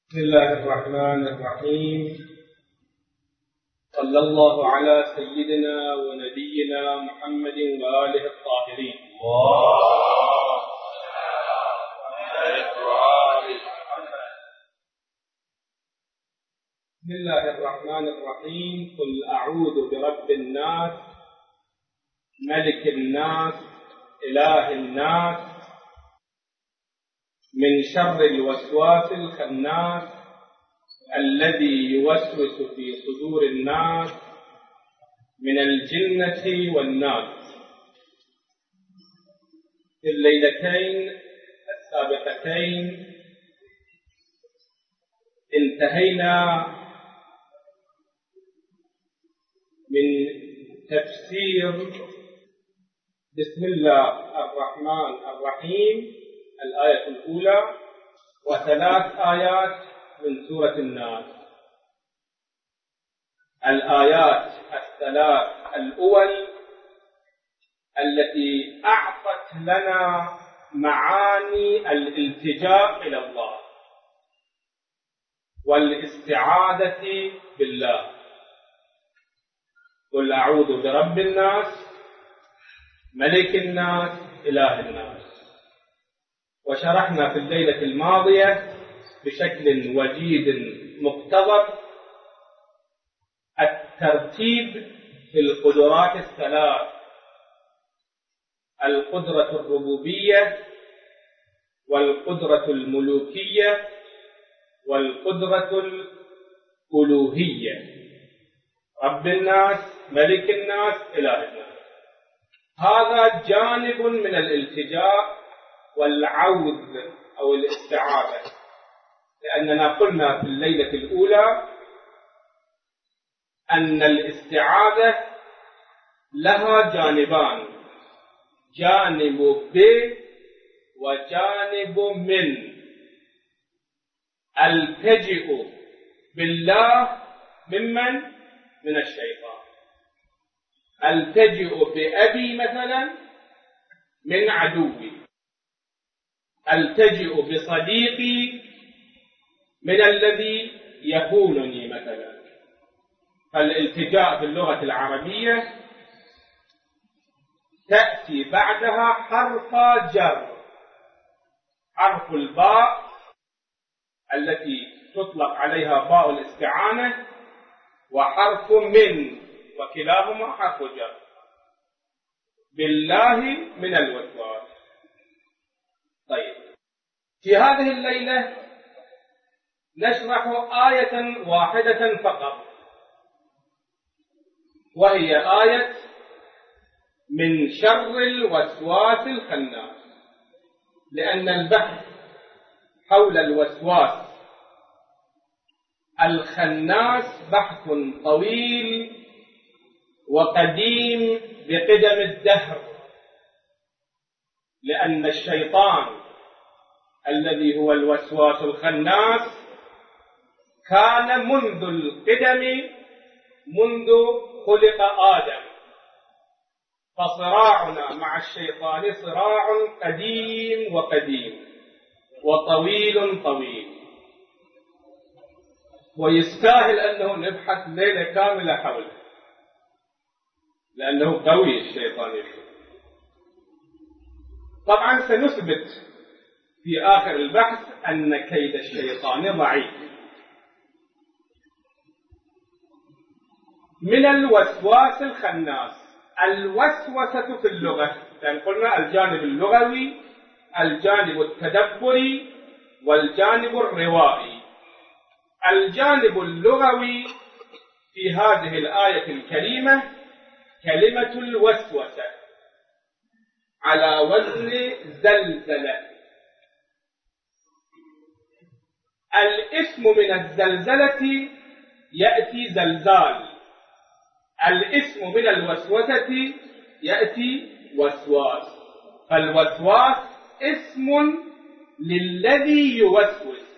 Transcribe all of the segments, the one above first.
بسم الله الرحمن الرحيم. صلى الله على سيدنا ونبينا محمد وآله الطاهرين. بسم الله الرحمن الرحيم. قل أعوذ برب الناس ملك الناس إله الناس من شر الوسواس الخناس الذي يوسوس في صدور الناس من الجنة والناس. في الليلتين السابقتين انتهينا من تفسير بسم الله الرحمن الرحيم الآية الأولى وثلاث آيات من سورة الناس. الآيات الثلاث الأول التي أعطت لنا معاني الالتجاء إلى الله والاستعاذة بالله. قل أعوذ برب الناس ملك الناس إله الناس. وشرحنا في الليلة الماضية بشكل وجيد مقتضب الترتيب في القدرات الثلاث: القدرة الربوبية والقدرة الملوكية والقدرة الألوهية. رب الناس ملك الناس إله الناس. هذا جانب من الالتجاء والعوذ أو الاستعاذة، لأننا قلنا في الليلة الأولى أن الاستعاذة لها جانبان: جانب ب وجانب من. التجئ بالله ممن؟ من الشيطان. التجئ بأبي مثلا من عدوي. التجئ بصديقي من الذي يخونني مثلا. فالالتجاء في اللغة العربية تأتي بعدها حرف جر: حرف الباء التي تطلق عليها باء الاستعانة، وحرف من، وكلاهما حرف جر. بالله من الوسواس. طيب، في هذه الليلة نشرح آية واحدة فقط، وهي آية من شر الوسواس الخناس، لأن البحث حول الوسواس الخناس بحث طويل وقديم بقدم الدهر، لأن الشيطان الذي هو الوسواس الخناس كان منذ القدم، منذ خلق آدم. فصراعنا مع الشيطان صراع قديم وقديم وطويل طويل، ويستاهل أنه نبحث ليلة كاملة حوله، لأنه قوي الشيطان. طبعا سنثبت في آخر البحث أن كيد الشيطان ضعيف. من الوسواس الخناس. الوسوسة في اللغة، لأن قلنا الجانب اللغوي، الجانب التدبري، والجانب الروائي. الجانب اللغوي في هذه الآية الكريمة كلمة الوسوسة على وزن زلزلة. الاسم من الزلزلة يأتي زلزال، الاسم من الوسوسة يأتي وسواس. فالوسواس اسم للذي يوسوس.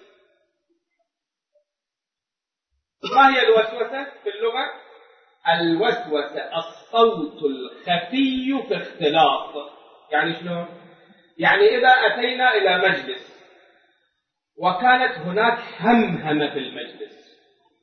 ما هي الوسوسة في اللغة؟ الوسوسة الصوت الخفي في اختلاط. يعني شنو؟ يعني إذا أتينا إلى مجلس وكانت هناك همهمة في المجلس،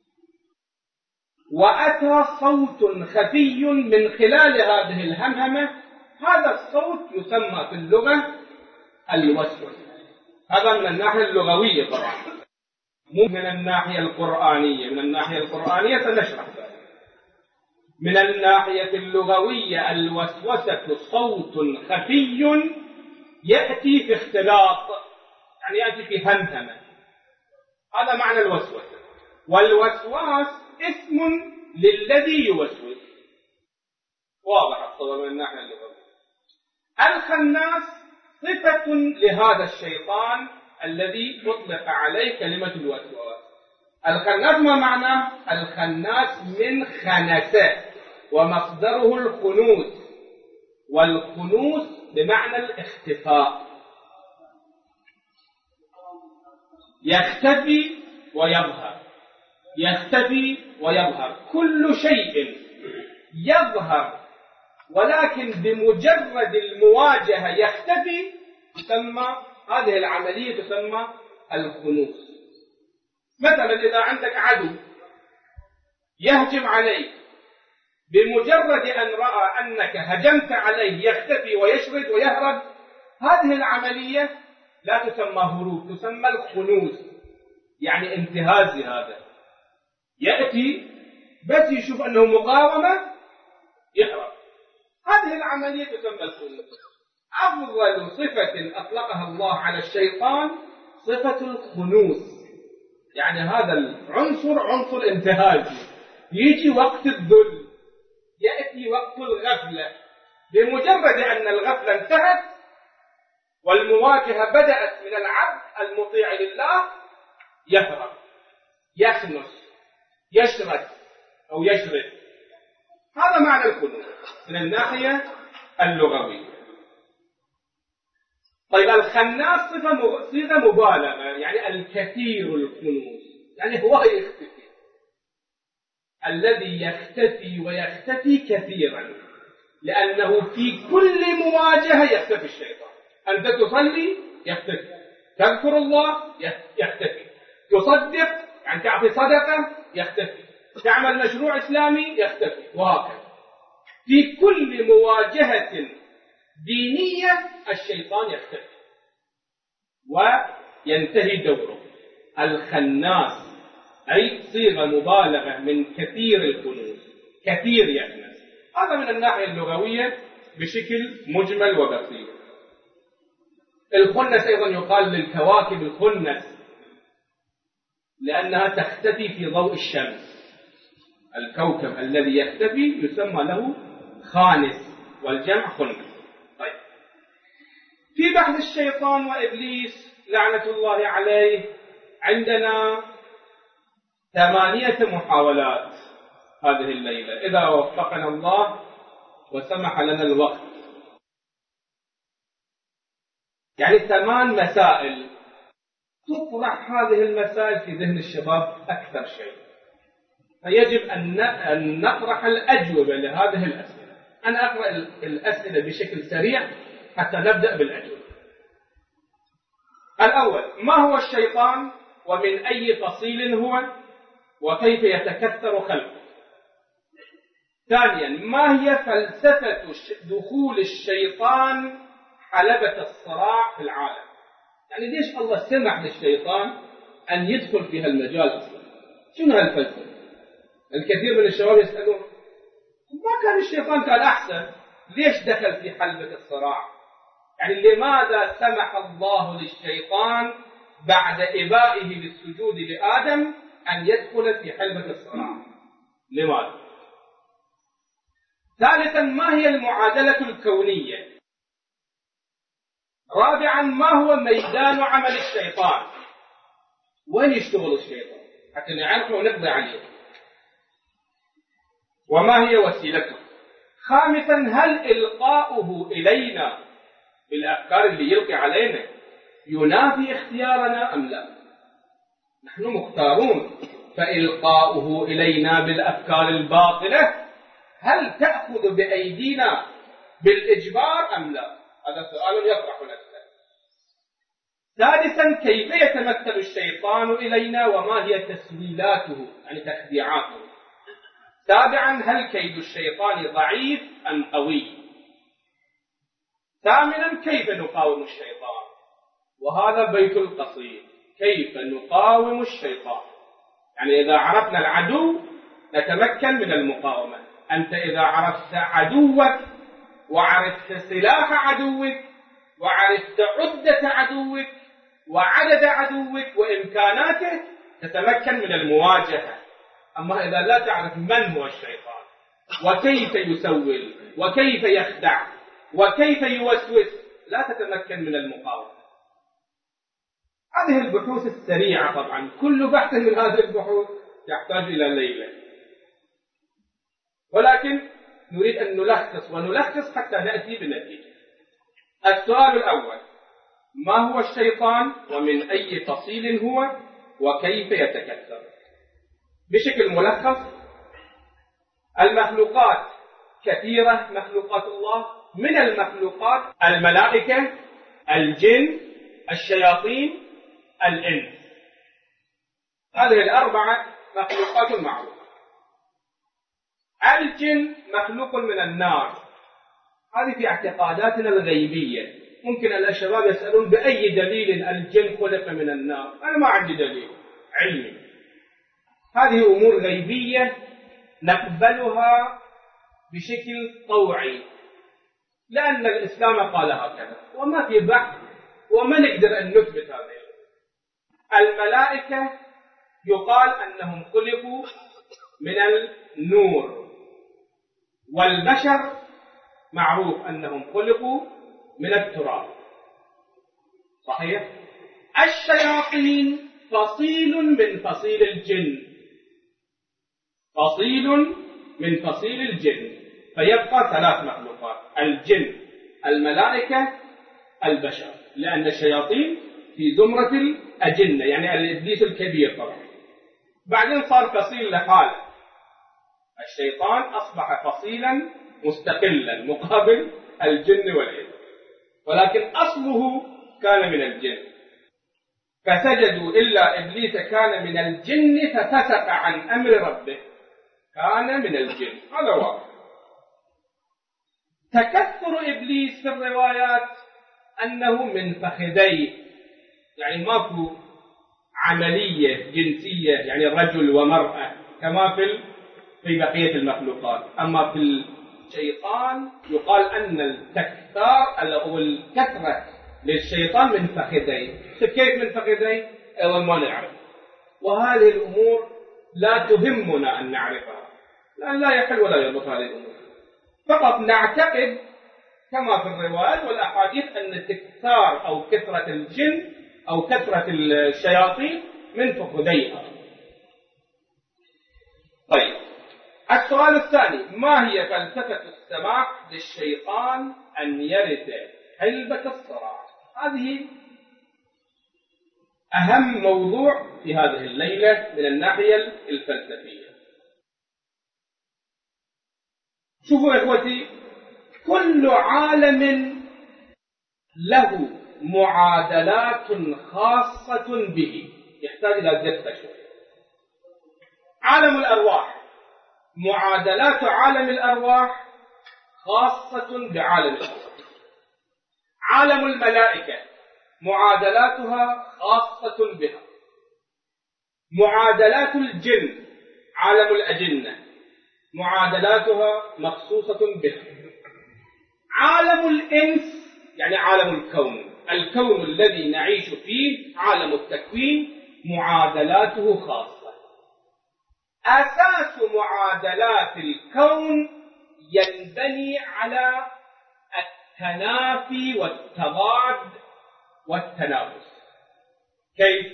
وأتى صوت خفي من خلال هذه الهمهمة. هذا الصوت يسمى في اللغة الوسوسة. هذا من الناحية اللغوية طبعا، مو من الناحية القرآنية. من الناحية القرآنية سنشرح ذلك. من الناحية اللغوية الوسوسة صوت خفي يأتي في اختلاط، يعني يأتي في همهمة. هذا معنى الوسوسة. والوسواس اسم للذي يوسوس. واضح الصورة من الناحية اللغوية. الخناس صفة لهذا الشيطان الذي أطلق عليه كلمة الوسواس. الخناس ما معناه؟ الخناس من خنسة، ومصدره الخنوس، والخنوس بمعنى الاختفاء. يختفي ويظهر، يختفي ويظهر. كل شيء يظهر ولكن بمجرد المواجهة يختفي تسمى هذه العملية تسمى الخنوس. مثلا إذا عندك عدو يهجم عليك، بمجرد أن رأى أنك هجمت عليه يختفي ويشرد ويهرب، هذه العملية لا تسمى هروب، تسمى الخنوس، يعني انتهازي. هذا يأتي بس يشوف أنه مقاومة يهرب. هذه العملية تسمى الخنوس. أفضل صفة أطلقها الله على الشيطان صفة الخنوس، يعني هذا العنصر عنصر انتهازي. يجي وقت الذل، يأتي وقت الغفلة، بمجرد أن الغفلة انتهت والمواجهة بدأت من العبد المطيع لله يهرب، يخنس، يشرد أو يشرد. هذا معنى الخنوس من الناحية اللغوية. طيب الخناس صيغة مبالغة، يعني الكثير الخنوس، يعني هو يختفي، الذي يختفي ويختفي كثيرا، لأنه في كل مواجهة يختفي الشيطان. أنت تصلي يختفي، تذكر الله يختفي، تصدق يعني تعطي صدقة يختفي، تعمل مشروع إسلامي يختفي، وهكذا. في كل مواجهة دينية الشيطان يختفي وينتهي دوره. الخناس أي صيغة مبالغة من كثير الخنوس، كثير يخنس. هذا من الناحية اللغوية بشكل مجمل وبسيط. الخنس أيضا يقال للكواكب الخنس لأنها تختفي في ضوء الشمس. الكوكب الذي يختفي يسمى له خانس، والجمع خنس. طيب، في بحث الشيطان وإبليس لعنة الله عليه عندنا 8 محاولات هذه الليلة، إذا وفقنا الله وسمح لنا الوقت. يعني 8 مسائل تطرح هذه المسائل في ذهن الشباب أكثر شيء، فيجب أن نطرح الأجوبة لهذه الأسئلة. أنا أقرأ الأسئلة بشكل سريع حتى نبدأ بالأجوبة. الأول: ما هو الشيطان ومن أي فصيل هو وكيف يتكثر خلقه؟ ثانيا: ما هي فلسفة دخول الشيطان حلبة الصراع في العالم؟ يعني ليش الله سمح للشيطان أن يدخل في هالمجال أصلا؟ شنو هالفلسفة؟ الكثير من الشباب يسألون: ما كان الشيطان كان أحسن؟ ليش دخل في حلبة الصراع؟ يعني لماذا سمح الله للشيطان بعد إبائه للسجود لآدم أن يدخل في حلبة الصراع؟ لماذا؟ ثالثا: ما هي المعادلة الكونية؟ رابعا: ما هو ميدان عمل الشيطان؟ وين يشتغل الشيطان حتى نعرفه ونقضي عليه؟ وما هي وسيلته؟ خامسا: هل إلقاؤه إلينا بالأفكار اللي يلقي علينا ينافي اختيارنا أم لا؟ نحن مختارون، فإلقاؤه إلينا بالأفكار الباطلة هل تأخذ بأيدينا بالإجبار أم لا؟ هذا سؤال يطرح نفسه. سادسا كيف يتمثل الشيطان إلينا وما هي تسويلاته يعني تخديعاته. سابعا هل كيد الشيطان ضعيف أم قوي. ثامنا كيف نقاوم الشيطان، وهذا بيت القصيد، كيف نقاوم الشيطان. يعني إذا عرفنا العدو نتمكن من المقاومة. أنت إذا عرفت عدوك وعرفت سلاح عدوك وعرفت عدة عدوك وعدد عدوك وإمكاناته تتمكن من المواجهة. أما إذا لا تعرف من هو الشيطان وكيف يسول وكيف يخدع وكيف يوسوس لا تتمكن من المقاومة. هذه البحوث السريعة طبعا، كل بحث من هذه البحوث يحتاج إلى ليلة، ولكن نريد أن نلخص حتى نأتي بنتيجة. السؤال الأول: ما هو الشيطان ومن أي فصيل هو وكيف يتكثر؟ بشكل ملخص: المخلوقات كثيرة، مخلوقات الله. من المخلوقات الملائكة، الجن، الشياطين، الإنس. هذه الأربعة مخلوقات معروفة. الجن مخلوق من النار، هذه في اعتقاداتنا الغيبية. ممكن الشباب يسألون بأي دليل الجن خلق من النار؟ أنا ما عندي دليل علمي. هذه أمور غيبية نقبلها بشكل طوعي لأن الإسلام قال هكذا، وما في بحث وما نقدر أن نثبت هذا. الملائكة يقال أنهم خلقوا من النور، والبشر معروف أنهم خلقوا من التراب. صحيح؟ الشياطين فصيل من فصيل الجن، فصيل من فصيل الجن، فيبقى ثلاث مخلوقات: الجن، الملائكة، البشر، لأن الشياطين في زمرة الأجنة يعني الإبليس الكبير طبعا. بعدين صار فصيل لحاله، الشيطان أصبح فصيلا مستقلا مقابل الجن والإنس، ولكن أصله كان من الجن. فسجدوا إلا إبليس كان من الجن ففسق عن أمر ربه، كان من الجن. هذا واضح. تكثر إبليس في الروايات أنه من فخذيه، يعني ماكو عملية جنسية يعني رجل ومرأة كما في بقية المخلوقات. أما في الشيطان يقال أن التكثار أو الكثرة للشيطان من فخذيه. كيف من فخذيه؟ أيضا ما نعرف، وهذه الأمور لا تهمنا أن نعرفها، لأن لا يحل ولا يضبط هذه الأمور. فقط نعتقد كما في الروايات والأحاديث أن تكثار أو كثرة الجن أو كثرة الشياطين من فخذيها. طيب، السؤال الثاني: ما هي فلسفة السماح للشيطان أن يرث حلبة الصراع؟ هذه أهم موضوع في هذه الليلة من الناحية الفلسفية. شوفوا يا إخوتي، كل عالم له معادلات خاصة به، يحتاج إلى دقة شوية. عالم الأرواح، معادلات عالم الأرواح خاصة بعالم الأرواح. عالم الملائكة معادلاتها خاصة بها. معادلات الجن، عالم الأجنة، معادلاتها مخصوصة بها. عالم الإنس يعني عالم الكون، الكون الذي نعيش فيه، عالم التكوين، معادلاته خاصة. أساس معادلات الكون ينبني على التنافي والتضاد والتنافس. كيف؟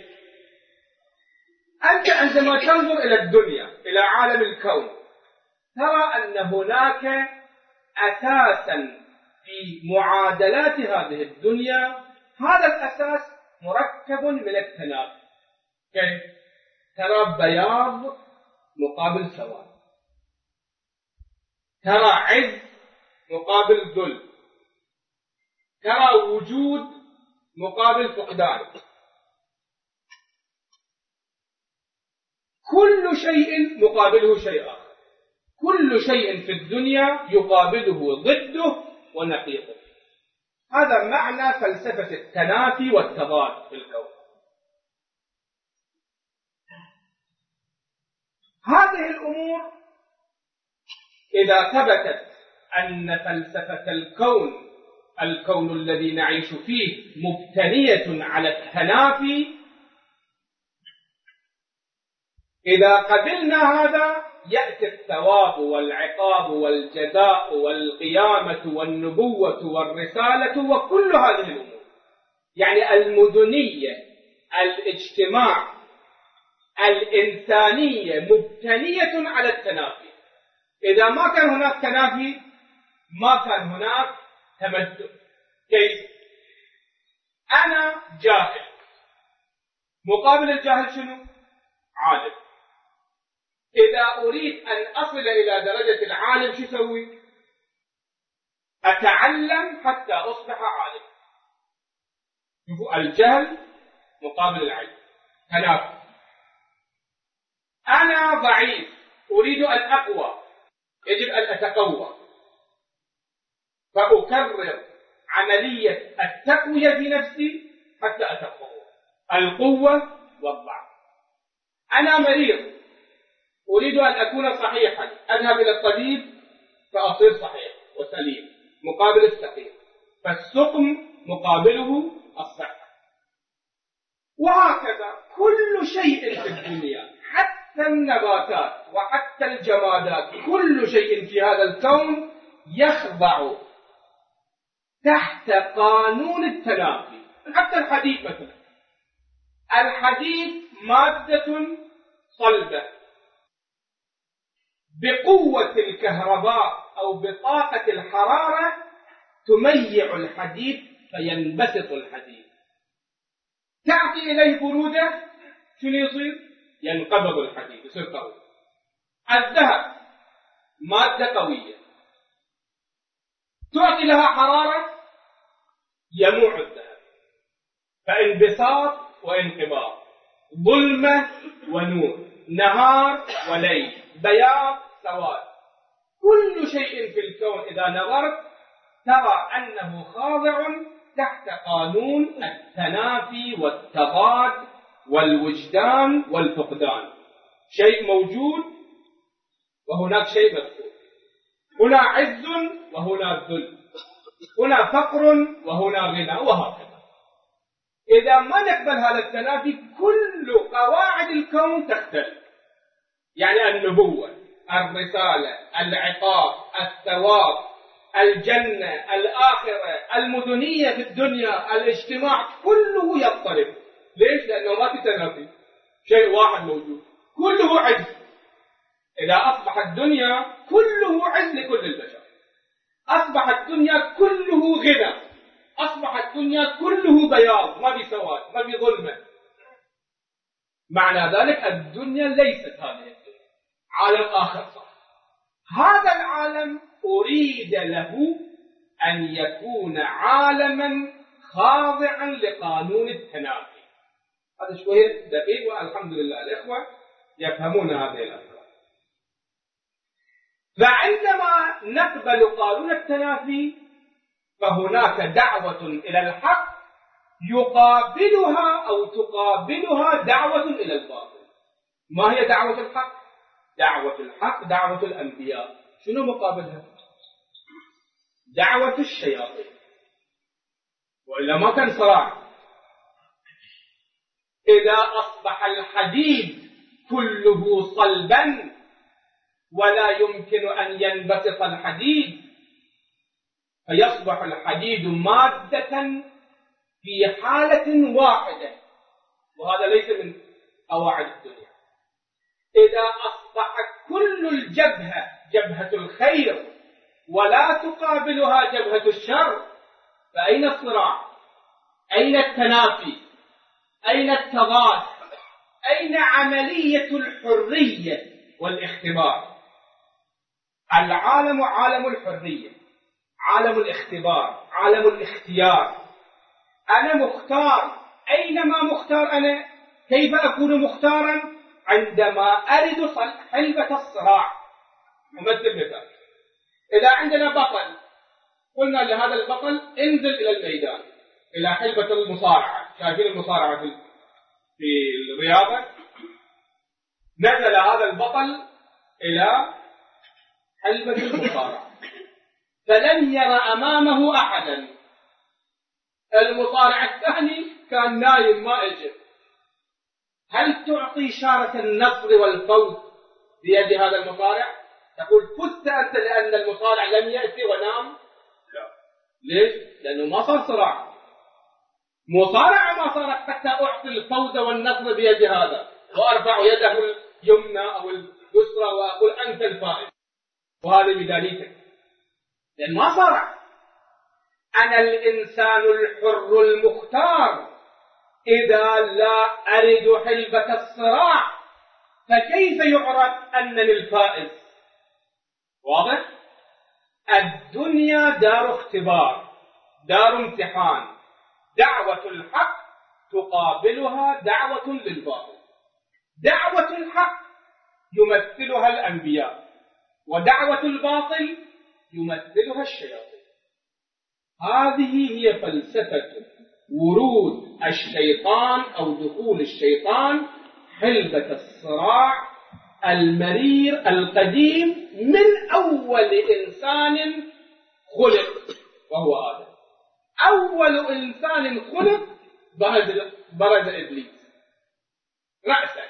أنت عندما تنظر إلى الدنيا، إلى عالم الكون، ترى أن هناك أساسا في معادلات هذه الدنيا، هذا الأساس مركب من التنافي. كيف؟ ترى بياض مقابل سواد، ترى عز مقابل ذل، ترى وجود مقابل فقدان. كل شيء مقابله شيء آخر، كل شيء في الدنيا يقابله ضده ونقيضه. هذا معنى فلسفة التنافي والتضاد في الكون. هذه الأمور إذا ثبتت أن فلسفة الكون الذي نعيش فيه مبتنية على التنافي، إذا قبلنا هذا يأتي الثواب والعقاب والجزاء والقيامة والنبوة والرسالة وكل هذه الأمور. يعني المدنية، الاجتماع، الإنسانية مبتنية على التنافي. إذا ما كان هناك تنافي ما كان هناك تمدد. كيف؟ أنا جاهل، مقابل الجاهل شنو؟ عالم. إذا أريد أن أصل إلى درجة العالم شو أسوي؟ أتعلم حتى أصبح عالم. شوفوا، الجهل مقابل العلم، تنافي. أنا ضعيف، أريد أن أقوى، يجب أن أتقوى، فأكرر عملية التقوية في نفسي حتى أتقوى. القوة والضعف. أنا مريض، أريد أن أكون صحيحا، أذهب إلى الطبيب فأصير صحيح وسليم، مقابل السقيم. فالسقم مقابله الصحة. وهكذا كل شيء في الدنيا، حتى النباتات وحتى الجمادات، كل شيء في هذا الكون يخضع تحت قانون التنافي. حتى الحديد مثلا، الحديد مادة صلبة، بقوة الكهرباء أو بطاقة الحرارة تميع الحديد فينبسط الحديد. تعطي إليه برودة، شنو يصير؟ ينقبض الحديد، يصير قوي. الذهب مادة قوية، تعطي لها حرارة يموع الذهب. فانبساط وانقباض، ظلمة ونور، نهار وليل، بياض سواد. كل شيء في الكون إذا نظرت ترى أنه خاضع تحت قانون التنافي والتضاد والوجدان والفقدان. شيء موجود وهناك شيء مفقود، هنا عز وهنا ذل، هنا فقر وهنا غنى، وهكذا. إذا ما نقبل هذا التنافي كل قواعد الكون تختلف. يعني النبوة، الرسالة، العقاب، الثواب، الجنة، الآخرة، المدنية في الدنيا، الاجتماع، كله يضطرب. ليش؟ لأنه ما في تنافي، شيء واحد موجود، كله عز. إذا أصبح الدنيا كله عز لكل البشر، أصبح الدنيا كله غنى، أصبح الدنيا كله بياض، ما في سواد، ما في ظلمة. معنى ذلك الدنيا ليست هذه الدنيا، عالم آخر صح. هذا العالم أريد له أن يكون عالما خاضعا لقانون التنافي. هذا شوية دقيق، والحمد لله الإخوة يفهمون هذه الأفكار. فعندما نقبل قانون التنافي فهناك دعوة إلى الحق يقابلها أو تقابلها دعوة إلى الباطل. ما هي دعوة الحق؟ دعوة الحق دعوة الأنبياء. شنو مقابلها؟ دعوة الشياطين. وإلا ما كان صراع. إذا أصبح الحديد كله صلبا ولا يمكن أن ينبسط الحديد، فيصبح الحديد مادة في حالة واحدة، وهذا ليس من قواعد الدنيا. إذا أصبحت كل الجبهة جبهة الخير ولا تقابلها جبهة الشر، فأين الصراع؟ أين التنافي؟ أين التضاد؟ أين عملية الحرية والاختبار؟ العالم عالم الحرية، عالم الاختبار، عالم الاختيار. أنا مختار. أينما مختار أنا، كيف أكون مختارا؟ عندما أرد حلبة الصراع. أمثل مثال: إذا عندنا بطل، قلنا لهذا البطل انزل إلى الميدان، إلى حلبة المصارعة. شايفين المصارعة في الرياضة؟ نزل هذا البطل إلى حلبة المصارعة، فلم ير أمامه أحدا. المصارع الثاني كان نايم ما اجى. هل تعطي إشارة النصر والفوز بيد هذا المصارع؟ تقول فزت أنت لأن المصارع لم يأتي ونام؟ لا. ليش؟ لأنه ما صار صراع. مصارعة ما صارت حتى أعطي الفوز والنصر بيد هذا وأرفع يده اليمنى أو اليسرى وأقول أنت الفائز وهذه ميداليتك، لأن ما صارع. أنا الإنسان الحر المختار، إذا لا أرد حلبة الصراع فكيف يعرف أنني الفائز؟ واضح؟ الدنيا دار اختبار، دار امتحان. دعوة الحق تقابلها دعوة للباطل. دعوة الحق يمثلها الأنبياء، ودعوة الباطل يمثلها الشياطين. هذه هي فلسفة ورود الشيطان أو دخول الشيطان حلبة الصراع المرير القديم من أول إنسان خلق وهو آدم. أول إنسان خلق برز إبليس رأسا،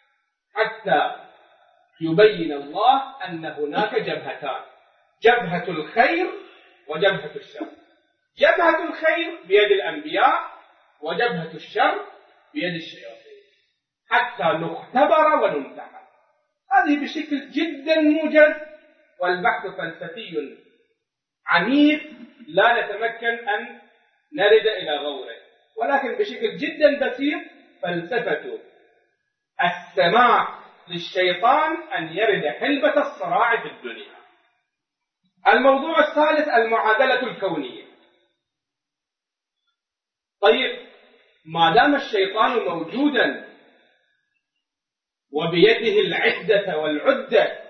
حتى يبين الله أن هناك جبهتان: جبهة الخير وجبهة الشر. جبهة الخير بيد الأنبياء، وجبهة الشر بيد الشياطين، حتى نختبر ونمتحن. هذه بشكل جدا موجز، والبحث فلسفي عميق لا نتمكن أن نرد إلى غوره، ولكن بشكل جدا بسيط فلسفة السماح للشيطان أن يرد حلبة الصراع في الدنيا. الموضوع الثالث: المعادلة الكونية. طيب، ما دام الشيطان موجودا وبيده العدة والعدة،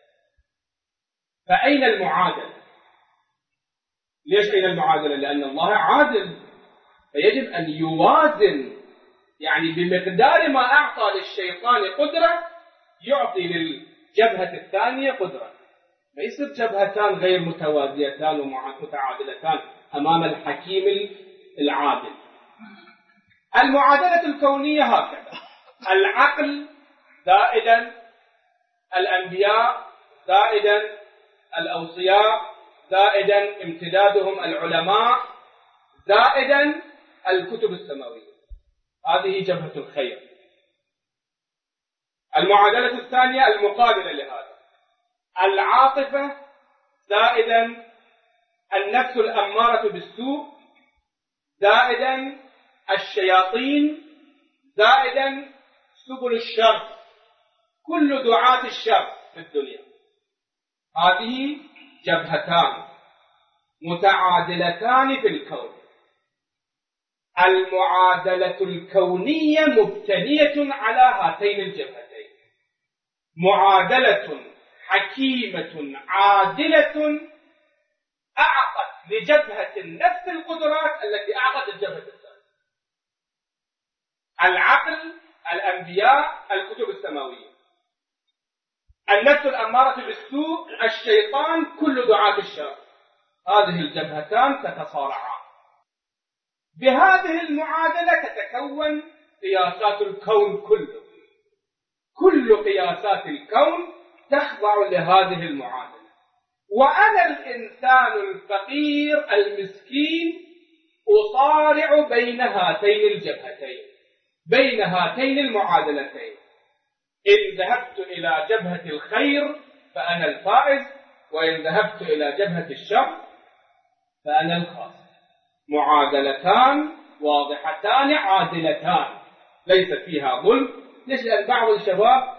فأين المعادلة؟ ليش أين المعادلة؟ لأن الله عادل، فيجب أن يوازن، يعني بمقدار ما أعطى للشيطان قدرة يعطي للجبهة الثانية قدرة. ما يصير جبهتان غير متوازيتان ومتعادلتان أمام الحكيم العادل. المعادلة الكونية هكذا: العقل زائدا الأنبياء زائدا الأوصياء زائدا امتدادهم العلماء زائدا الكتب السماوية. هذه جبهة الخير. المعادلة الثانية المقابلة لهذا: العاطفة زائدا النفس الأمارة بالسوء زائدا الشياطين زائدا سبل الشر، كل دعاة الشر في الدنيا. هذه جبهتان متعادلتان في الكون. المعادلة الكونية مبتنية على هاتين الجبهتين: معادلة حكيمة عادلة أعطت لجبهة نفس القدرات التي أعطت الجبهة الثانية. العقل الأنبياء الكتب السماوية، النفس الأمارة بالسوء الشيطان كل دعاة الشر. هذه الجبهتان تتصارعان. بهذه المعادلة تتكون قياسات الكون كله. كل قياسات الكون تخضع لهذه المعادلة. وأنا الإنسان الفقير المسكين أصارع بين هاتين الجبهتين، بين هاتين المعادلتين. إن ذهبت إلى جبهة الخير فأنا الفائز، وإن ذهبت إلى جبهة الشر فأنا الخاسر. معادلتان واضحتان عادلتان ليس فيها ظلم. ليش؟ لأن بعض الشباب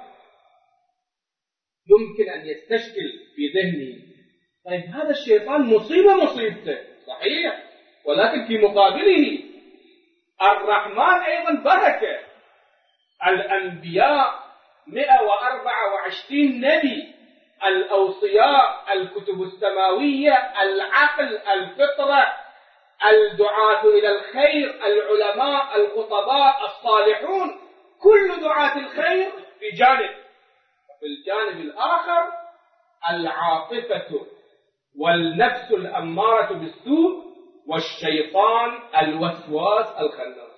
يمكن أن يستشكل في ذهنه: طيب هذا الشيطان مصيبته، صحيح، ولكن في مقابله الرحمن أيضا بركة. الأنبياء 124 نبي، الأوصياء، الكتب السماوية، العقل، الفطرة، الدعاة إلى الخير، العلماء، الخطباء، الصالحون، كل دعاة الخير في جانب. وفي الجانب الآخر العاطفة والنفس الأمارة بالسوء والشيطان الوسواس الخناس.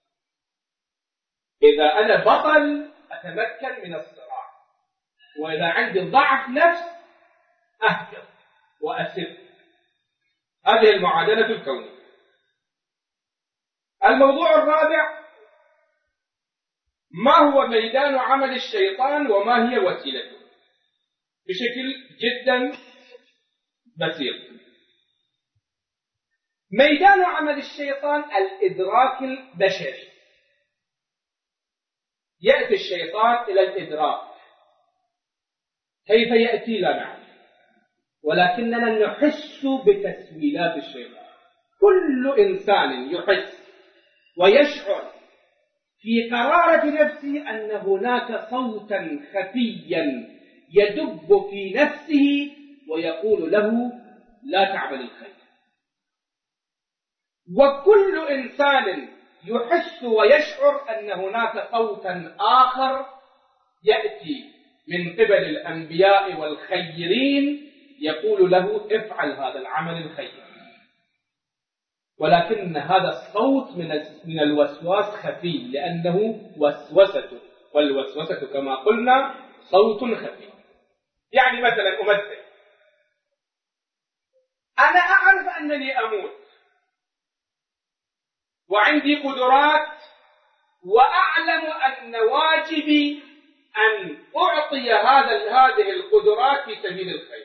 إذا أنا بطل أتمكن من الصراع، وإذا عندي ضعف نفس أهجر وأسف. هذه المعادلة الكونية. الموضوع الرابع: ما هو ميدان عمل الشيطان وما هي وسيلته؟ بشكل جدا بسيط. ميدان عمل الشيطان الإدراك البشري. يأتي الشيطان إلى الإدراك. كيف يأتي لا نعرف، ولكننا نحس بتسويلات الشيطان. كل إنسان يحس ويشعر في قرارة نفسه أن هناك صوتا خفيا يدب في نفسه ويقول له لا تعمل الخير. وكل إنسان يحس ويشعر أن هناك صوتا آخر يأتي من قبل الأنبياء والخيرين يقول له افعل هذا العمل الخير، ولكن هذا الصوت من الوسواس خفي، لأنه وسوسة، والوسوسة كما قلنا صوت خفي. يعني مثلا أمثل: أنا أعرف أنني أموت وعندي قدرات، وأعلم أن واجبي أن أعطي هذه القدرات في سبيل الخير،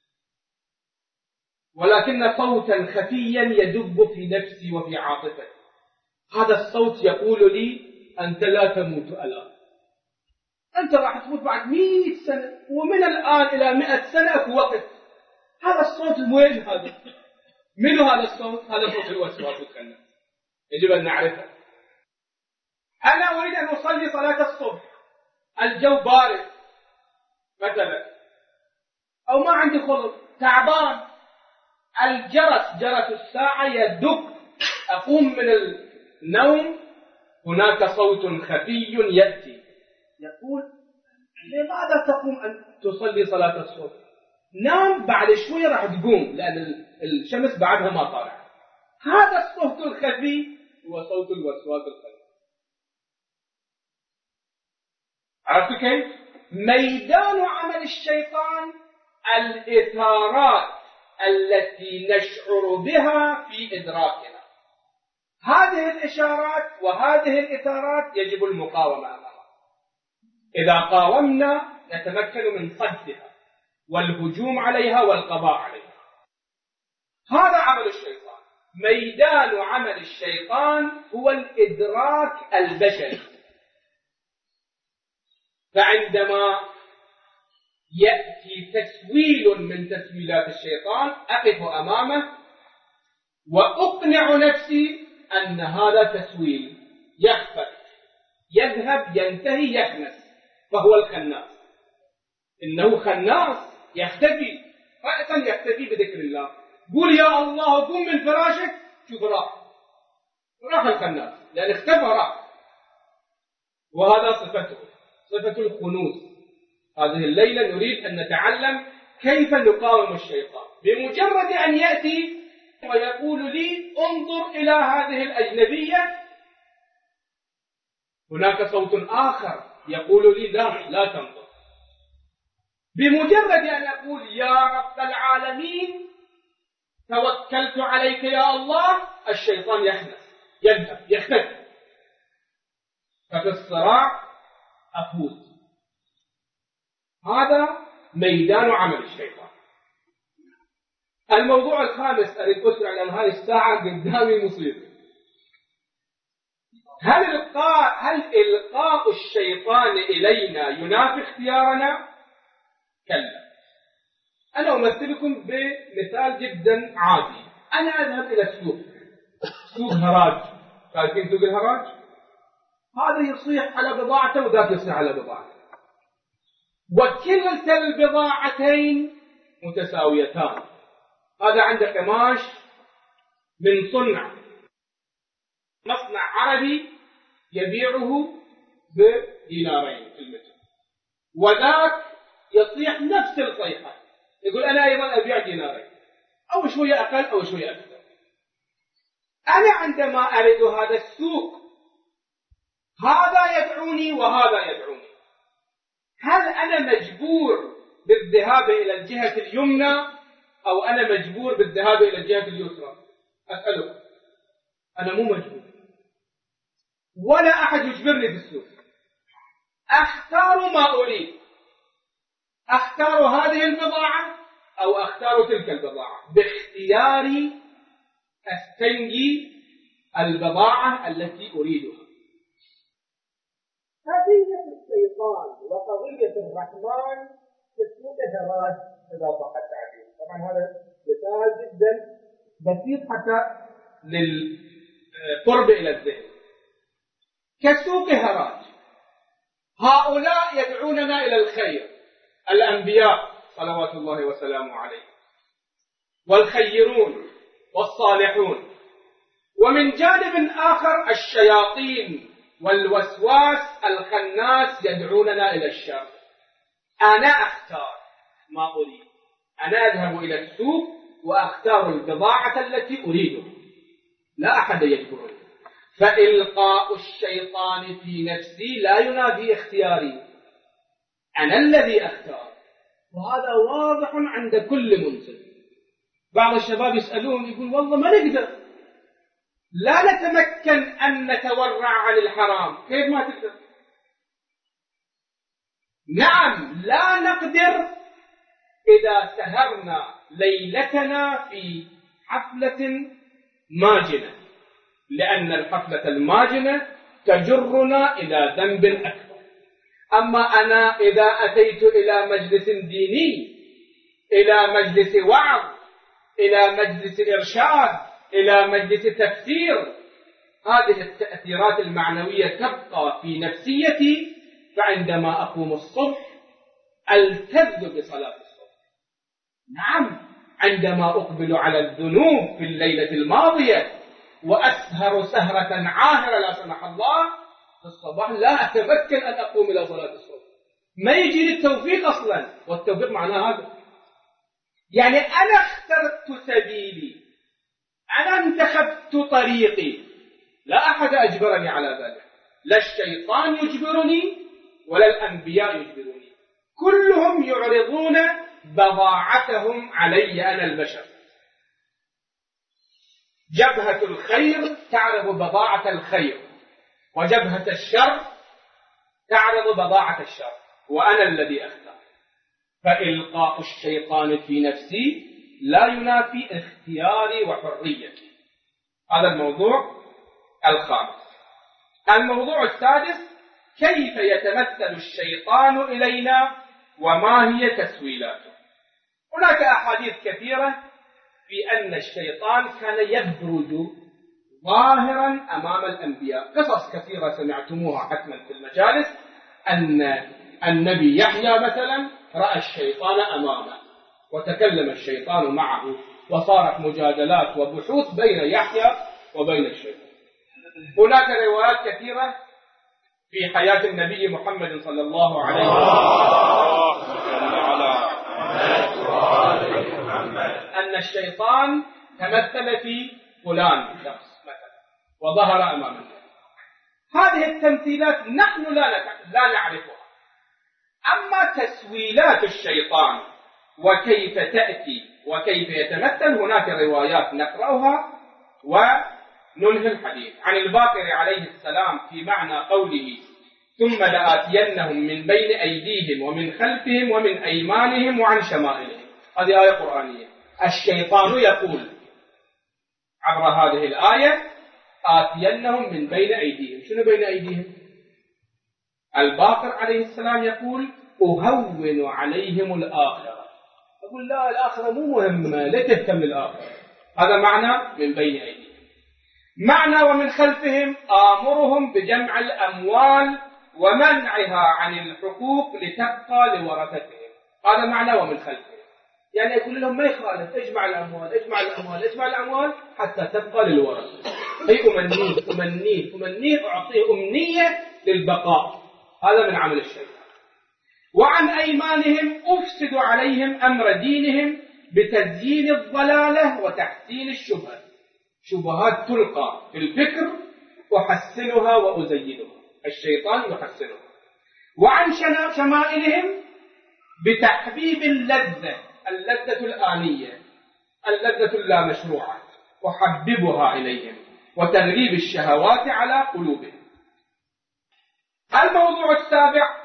ولكن صوتا خفيا يدب في نفسي وفي عاطفتي. هذا الصوت يقول لي أنت لا تموت الآن، أنت راح تموت بعد 100 سنة، ومن الآن إلى 100 سنة في وقت. هذا الصوت وين هذا؟ من هذا الصوت؟ هذا صوت الوسواس الخناس، يجب أن نعرفه. أنا أريد أن أصلي صلاة الصبح، الجو بارد مثلا، أو ما عندي خلق، تعبان، جرس الساعة يدق، أقوم من النوم، هناك صوت خفي يأتي يقول لماذا تقوم أن تصلي صلاة الصبح؟ نام، بعد شوية راح تقوم لأن الشمس بعدها ما طالعة. هذا الصوت الخفي هو صوت الوسواس الخفي. عرفت كيف؟ ميدان عمل الشيطان الإثارات التي نشعر بها في إدراكنا. هذه الإشارات وهذه الإثارات يجب المقاومة أمامها. إذا قاومنا نتمكن من صدها والهجوم عليها والقضاء عليها. هذا عمل الشيطان. ميدان عمل الشيطان هو الإدراك البشري. فعندما يأتي تسويل من تسويلات الشيطان أقف أمامه وأقنع نفسي أن هذا تسويل يخفت، يذهب، ينتهي، يخنس، فهو الخناس. إنه خناس يختفي، رأسا يختفي بذكر الله. قول يا الله قم من فراشك، شوف راح الخناس، لأن اختفى راح. وهذا صفته، صفة الخنوس. هذه الليلة نريد أن نتعلم كيف نقاوم الشيطان. بمجرد أن يأتي ويقول لي انظر إلى هذه الأجنبية، هناك صوت آخر يقول لي لا تنظر. بمجرد أن أقول يا رب العالمين توكلت عليك يا الله، الشيطان يخنس، يذهب، يختفي. ففي الصراع أفوز. هذا ميدان عمل الشيطان. الموضوع الخامس أريد أسرع لأن هذه الساعة قدامي مصيبة. هل إلقاء الشيطان إلينا ينافي اختيارنا؟ كلا. أنا أمثلكم بمثال جدا عادي. أنا أذهب إلى السوق، سوق هراج، خايفين سوق الهراج؟ هذا يصيح على بضاعته وذاك يصيح على بضاعته، وكلتا البضاعتين متساويتان. هذا عنده قماش من صنع مصنع عربي يبيعه بدينارين في المتر، وذاك يصيح نفس الصيحة يقول أنا أيضا أبيع دينارين، أو شوية أقل أو شوية أكثر. أنا عندما أرد هذا السوق هذا يدعوني وهذا يدعوني، هل أنا مجبور بالذهاب إلى الجهة اليمنى أو أنا مجبور بالذهاب إلى الجهة اليسرى؟ أسألك، أنا مو مجبور ولا أحد يجبرني بالسوق، أختار ما أريد، أختار هذه البضاعة أو أختار تلك البضاعة، باختياري أستنجي البضاعة التي أريدها. قضية الشيطان وقضية الرحمن تسمى هراج إذا صح التعبير. طبعا هذا مثال جدا بسيط حتى للقرب إلى الذهن. كسوق هراج، هؤلاء يدعوننا إلى الخير، الأنبياء صلوات الله وسلامه عليه، والخيرون والصالحون، ومن جانب آخر الشياطين والوسواس الخناس يدعوننا إلى الشر. أنا أختار ما أريد، أنا أذهب إلى السوق وأختار البضاعة التي أريدها، لا أحد يجبرني. فإلقاء الشيطان في نفسي لا ينافي اختياري، أنا الذي أختار، وهذا واضح عند كل منصف. بعض الشباب يسألون يقول والله ما نقدر، لا نتمكن أن نتورع عن الحرام. كيف ما تقدر؟ نعم لا نقدر إذا سهرنا ليلتنا في حفلة ماجنة، لأن الحفلة الماجنة تجرنا إلى ذنب أكبر. أما أنا إذا أتيت إلى مجلس ديني، إلى مجلس وعظ، إلى مجلس إرشاد، إلى مجلس تفسير، هذه التأثيرات المعنوية تبقى في نفسيتي، فعندما أقوم الصبح ألتذ بصلاة الصبح. نعم عندما أقبل على الذنوب في الليلة الماضية وأسهر سهرة عاهرة لا سمح الله في الصباح لا أتمكن أن أقوم إلى صلاة الصبح، ما يجي لي التوفيق أصلا، والتوفيق معناه هذا. يعني أنا اخترت سبيلي، أنا انتخبت طريقي، لا أحد أجبرني على ذلك، لا الشيطان يجبرني ولا الأنبياء يجبروني، كلهم يعرضون بضاعتهم علي أنا البشر. جبهة الخير تعرض بضاعة الخير، وجبهة الشر تعرض بضاعة الشر، وأنا الذي أختار. فإلقاء الشيطان في نفسي لا ينافي اختياري وحريتي. هذا الموضوع الخامس. الموضوع السادس: كيف يتمثل الشيطان إلينا وما هي تسويلاته؟ هناك أحاديث كثيرة في أن الشيطان كان يبرز ظاهرا أمام الأنبياء. قصص كثيرة سمعتموها حتما في المجالس، أن النبي يحيى مثلا رأى الشيطان أمامه وتكلم الشيطان معه، وصارت مجادلات وبحوث بين يحيى وبين الشيطان. هناك روايات كثيرة في حياة النبي محمد صلى الله عليه وسلم أن الشيطان تمثل في فلان شخص مثلا وظهر أمام الناس. هذه التمثيلات نحن لا نعرفها. أما تسويلات الشيطان وكيف تأتي وكيف يتمثل، هناك روايات نقرأها وننهي الحديث. عن الباقر عليه السلام في معنى قوله: ثم لآتينهم من بين أيديهم ومن خلفهم ومن أيمانهم وعن شمائلهم. هذه آية قرآنية. الشيطان يقول عبر هذه الآية: آتينهم من بين أيديهم. شنو بين أيديهم؟ الباقر عليه السلام يقول: أهون عليهم الآخرة. يقول لا، الآخرة مو مهمة، لا تهتم للآخرة. هذا معنى من بين أيديهم. معنى ومن خلفهم آمرهم بجمع الأموال ومنعها عن الحقوق لتبقى لورثتهم. هذا معنى ومن خلفهم، يعني يقول لهم ما يخالف، اجمع الأموال اجمع الأموال اجمع الأموال حتى تبقى للورثة. أي أمنيه أعطيه أمنية للبقاء. هذا من عمل الشيطان. وعن أيمانهم أفسد عليهم أمر دينهم بتزيين الضلالة وتحسين الشبهة. شبهات تلقى في الفكر أحسنها وأزينها، الشيطان يحسنها. وعن شمائلهم بتحبيب اللذة الآنية، اللذة اللامشروعة، أحببها إليهم وتغليب الشهوات على قلوبهم. الموضوع السابع: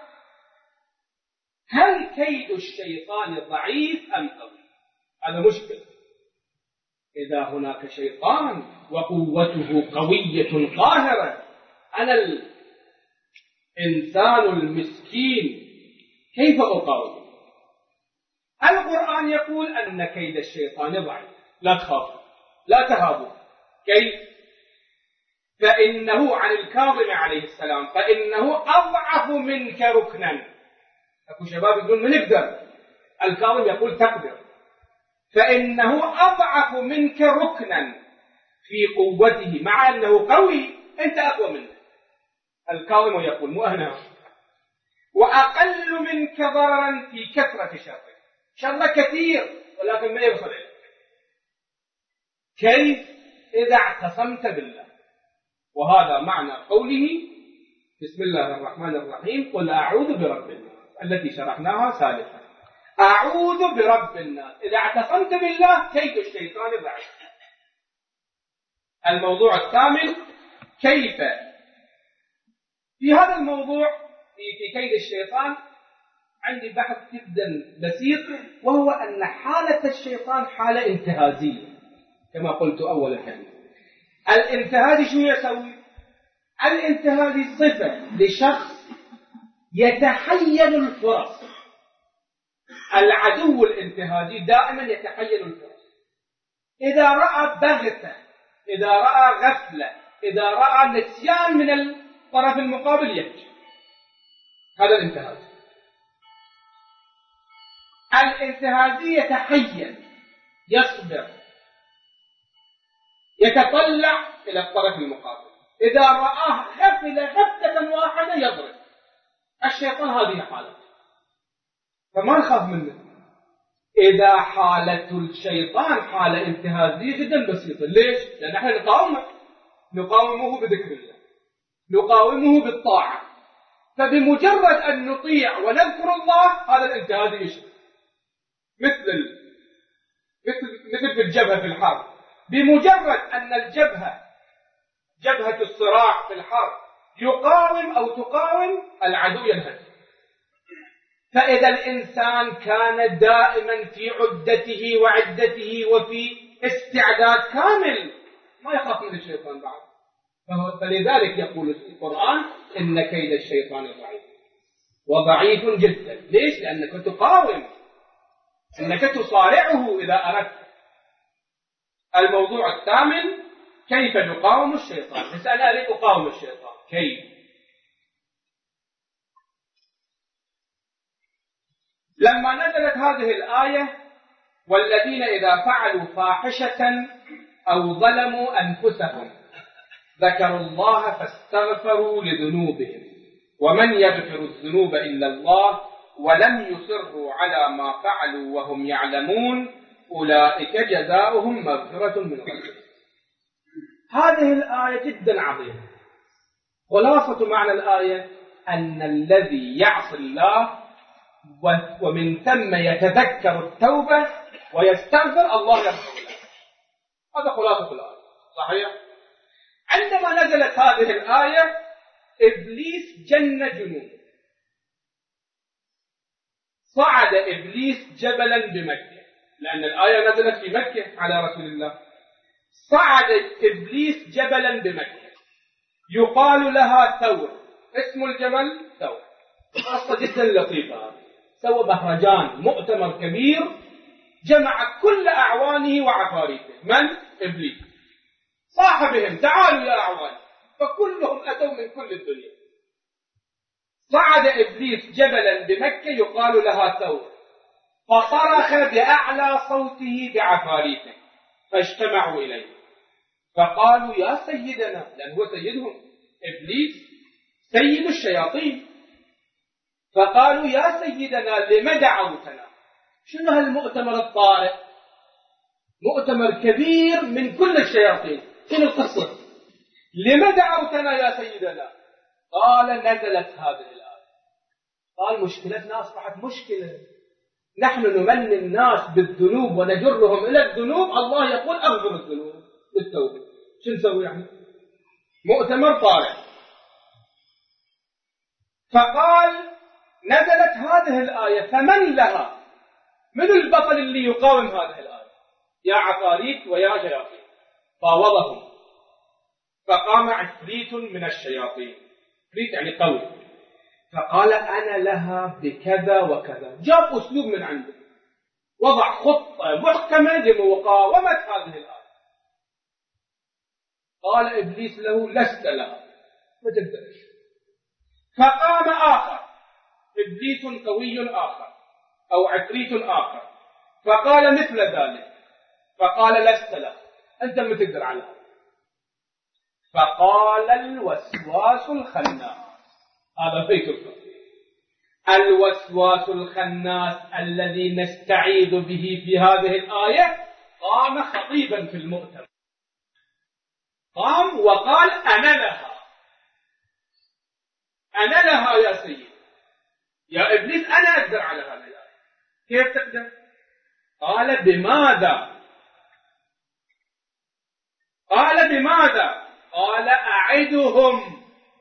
هل كيد الشيطان ضعيف أم قوي؟ هذا مشكلة. إذا هناك شيطان وقوته قوية قاهرة، أنا الإنسان المسكين كيف أقاوم؟ القرآن يقول أن كيد الشيطان ضعيف، لا تخافوا لا تهابوا. كيف؟ فإنه عن الكاظم عليه السلام فإنه أضعف منك ركنا. أكو شباب يقول من نقدر، الكاظم يقول تقدر. فإنه أضعف منك ركنا في قوته، مع أنه قوي أنت أقوى منه. الكاظم يقول مو أنا. وأقل منك ضررا في كثرة شره، شره كثير ولكن ما يوصل إليك. كيف؟ إذا اعتصمت بالله. وهذا معنى قوله بسم الله الرحمن الرحيم قل أعوذ برب الناس التي شرحناها سالفا. أعوذ برب الناس. إذا اعتصمت بالله كيد الشيطان ضعيف. الموضوع الثامن: كيف؟ في هذا الموضوع في كيد الشيطان عندي بحث جدا بسيط، وهو أن حالة الشيطان حالة انتهازية كما قلت أول الحديث. الانتهاز شو يسوي؟ الانتهاز صفة لشخص يتحين الفرص. العدو الانتهازي دائما يتحين الفرص. إذا رأى بغتة، إذا رأى غفلة، إذا رأى نسيان من الطرف المقابل يهجم. هذا الانتهاز. الانتهازي يتحين، يصبر، يتطلع إلى الطرف المقابل. إذا رآه غفلة واحدة يضرب. الشيطان هذه حالته، فما نخاف منه. إذا حالة الشيطان حالة انتهازية جدا بسيطة. ليش؟ لأن احنا نقاومه بذكر الله، نقاومه بالطاعة. فبمجرد أن نطيع ونذكر الله هذا الانتهاز يشرب. مثل في الجبهة في الحرب، بمجرد أن جبهة الصراع في الحرب يقاوم أو تقاوم العدو ينهزم. فإذا الإنسان كان دائما في عدته وعدته وفي استعداد كامل ما يخاف من الشيطان بعد. فلذلك يقول القرآن إن كيد الشيطان ضعيف، وضعيف جدا. ليش؟ لأنك تقاوم، أنك تصارعه إذا أردت. الموضوع الثامن: كيف نقاوم الشيطان؟ مسألة ليه أقاوم الشيطان؟ كيف؟ لما نزلت هذه الآية: والذين إذا فعلوا فاحشة أو ظلموا أنفسهم ذكروا الله فاستغفروا لذنوبهم ومن يغفر الذنوب إلا الله ولم يصروا على ما فعلوا وهم يعلمون أولئك جزاؤهم مغفرة من ربهم. هذه الآية جدا عظيمة. خلاصة معنى الآية أن الذي يعصي الله ومن ثم يتذكر التوبة ويستغفر الله يغفر له. هذا خلاصة الآية. صحيح؟ عندما نزلت هذه الآية إبليس جن جنون. صعد إبليس جبلا بمكة، لأن الآية نزلت في مكة على رسول الله. صعد إبليس جبلا بمكة يقال لها ثور. اسم الجبل ثور. قصة جدا لطيفة. سوى مهرجان، مؤتمر كبير، جمع كل أعوانه وعفاريته. من؟ إبليس. صاح بهم تعالوا يا أعوان، فكلهم أتوا من كل الدنيا. صعد إبليس جبلا بمكة يقال لها ثور، فصرخ بأعلى صوته بعفاريته، فاجتمعوا إليه فقالوا يا سيدنا، لأن هو سيدهم إبليس سيد الشياطين، فقالوا يا سيدنا لم دعوتنا؟ شنو هالمؤتمر الطارئ؟ مؤتمر كبير من كل الشياطين، شنو القصة؟ لم دعوتنا يا سيدنا؟ قال نزلت هذه الآية. قال مشكلتنا أصبحت مشكلة، نحن نمني الناس بالذنوب ونجرهم إلى الذنوب، الله يقول أغفر الذنوب بالتوبة، شو نسوي يعني؟ مؤتمر طارئ. فقال نزلت هذه الآية فمن لها؟ من البطل اللي يقاوم هذه الآية؟ يا عفاريت ويا شياطين. فاوضهم، فقام عفريت من الشياطين، عفريت يعني قوي، فقال أنا لها بكذا وكذا، جاب أسلوب من عنده، وضع خطة محكمة لمقاومة هذه الآية. قال إبليس له لست لها، ما تقدرش. فقام آخر، إبليس قوي آخر أو عفريت آخر، فقال مثل ذلك، فقال لست لها، أنت ما تقدر عليها. فقال الوسواس الخناس، هذا بيت القصة، الوسواس الخناس الذي نستعيذ به في هذه الآية، قام خطيبا في المؤتمر، قام وقال أنا لها، أنا لها يا سيد، يا إبليس أنا أقدر على هذه الآية. كيف تقدر؟ قال بماذا؟ قال بماذا؟ قال أعدهم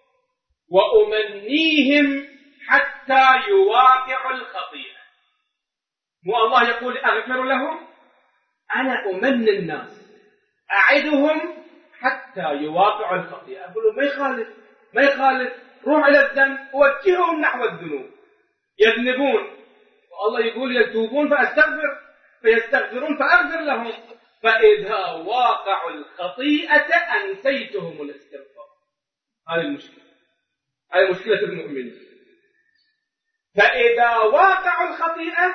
وأمنيهم حتى يواقعوا الخطيئة. مو الله يقول أغفر لهم؟ أنا أمني الناس، أعدهم حتى يواقعوا الخطيئة. أقول ما يخالف، ما يخالف، روح إلى الذنب ووجههم نحو الذنوب، يذنبون والله يقول يتوبون فأستغفر، فيستغفرون فأغفر لهم، فإذا واقعوا الخطيئة أنسيتهم الاستغفار. هذه المشكلة، هذه مشكلة المؤمنين. فإذا واقعوا الخطيئة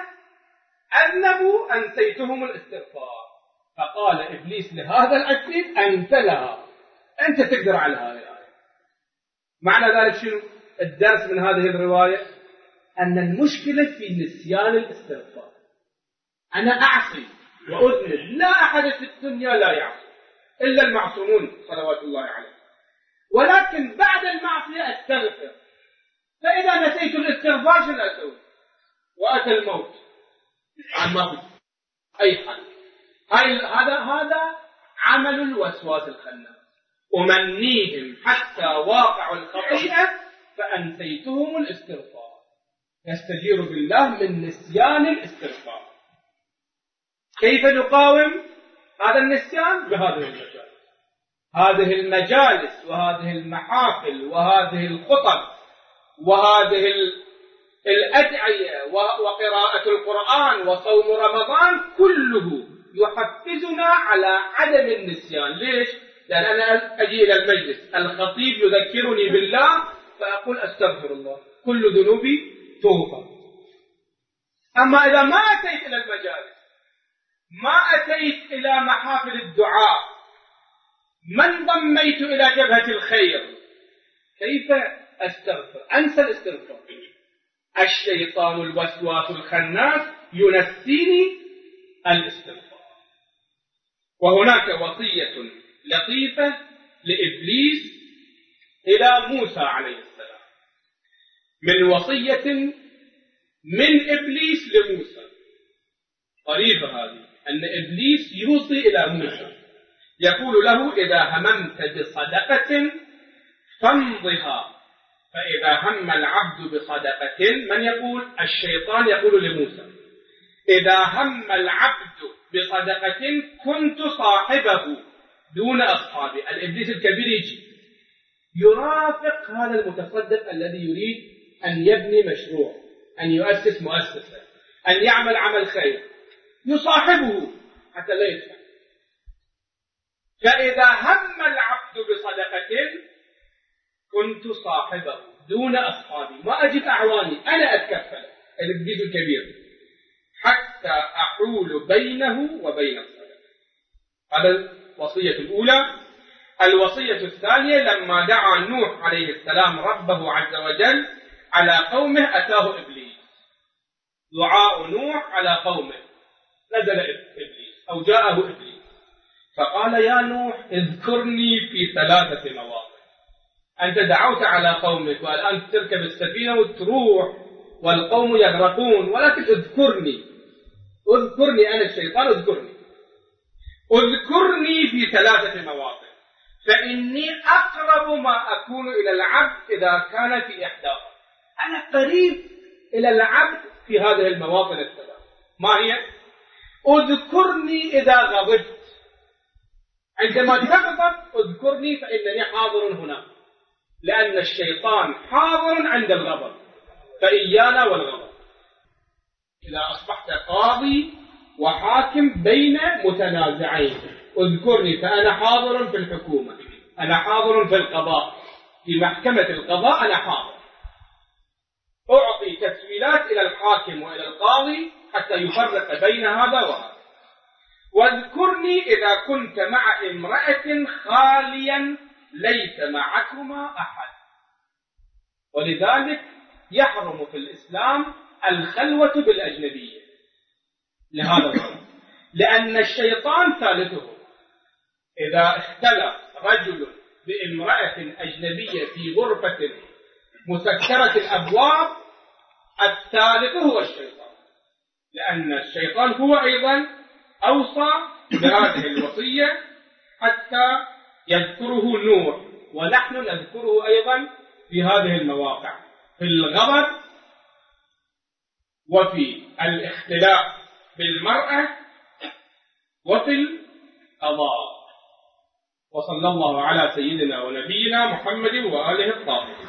أذنبوا أنسيتهم الاستغفار. فقال إبليس لهذا العفريت أنت لها، أنت تقدر على هذه الآية. معنى ذلك شنو الدرس من هذه الرواية؟ أن المشكلة في نسيان الاستغفار. أنا أعصي وأذنب، لا أحد في الدنيا لا يعصي إلا المعصومون صلوات الله عليه، ولكن بعد المعصية أستغفر. فإذا نسيت الاستغفار شنو أسوي؟ وأتى الموت عن ما في أي حل. هذا عمل الوسواس الخناس، أمنيهم حتى واقعوا الخطيئة فأنسيتهم الاستغفار. يستجير بالله من نسيان الاستغفار. كيف نقاوم هذا النسيان؟ بهذه المجالس، هذه المجالس وهذه المحافل وهذه الخطب وهذه الأدعية وقراءة القرآن وصوم رمضان، كله يحفزنا على عدم النسيان. ليش؟ لأن أنا أجي إلى المجلس، الخطيب يذكرني بالله فأقول أستغفر الله، كل ذنوبي توفى. أما إذا ما أتيت إلى المجالس، ما أتيت إلى محافل الدعاء، ما انضميت إلى جبهة الخير، كيف أستغفر؟ أنسى الاستغفار. الشيطان الوسواس الخناس ينسيني الاستغفار. وهناك وصية لطيفة لإبليس إلى موسى عليه السلام، من وصية من إبليس لموسى طريفة هذه، أن إبليس يوصي إلى موسى، يقول له إذا هممت بصدقة فامضها. فإذا هم العبد بصدقة، من يقول؟ الشيطان يقول لموسى إذا هم العبد بصدقة كنت صاحبه دون أصحابه. الإبليس الكبير يجي يرافق هذا المتصدق الذي يريد أن يبني مشروع، أن يؤسس مؤسسة، أن يعمل عمل خير، يصاحبه حتى لا يدفع. فإذا هم العبد بصدقة كنت صاحبه دون أصحابي، ما أجد أعواني، أنا أتكفل الجزء الكبير حتى أحول بينه وبين الصدقة. هذا الوصية الأولى. الوصية الثانية لما دعا نوح عليه السلام ربه عز وجل على قومه أتاه إبليس. دعاء نوح على قومه، نزل إبليس أو جاءه إبليس فقال يا نوح اذكرني في 3 مواطن. أنت دعوت على قومك والآن تركب السفينة وتروح والقوم يغرقون، ولكن اذكرني أنا الشيطان، اذكرني في 3 مواطن فإني أقرب ما أكون إلى العبد إذا كان في إحداها. أنا قريب إلى العبد في هذه المواطن الثلاث. ما هي؟ اذكرني إذا غضبت، عندما تغضب اذكرني فإنني حاضر هنا، لأن الشيطان حاضر عند الغضب، فإيانا والغضب. إذا أصبحت قاضي وحاكم بين متنازعين اذكرني فأنا حاضر في الحكومة، أنا حاضر في القضاء، في محكمة القضاء أنا حاضر، أعطي تسويلات إلى الحاكم وإلى القاضي حتى يفرق بين هذا وهذا. واذكرني إذا كنت مع امرأة خاليا ليس معكما أحد. ولذلك يحرم في الإسلام الخلوة بالأجنبية لهذا الغرض، لأن الشيطان ثالثه. إذا اختلى رجل بامرأة أجنبية في غرفة مسكرة الأبواب الثالث هو الشيطان، لأن الشيطان هو أيضا أوصى بهذه الوصية حتى يذكره نوح، ونحن نذكره أيضا في هذه المواقع، في الغضب وفي الاختلاف بالمرأة وفي القضاء. وصلى الله على سيدنا ونبينا محمد وآله الطاهرين.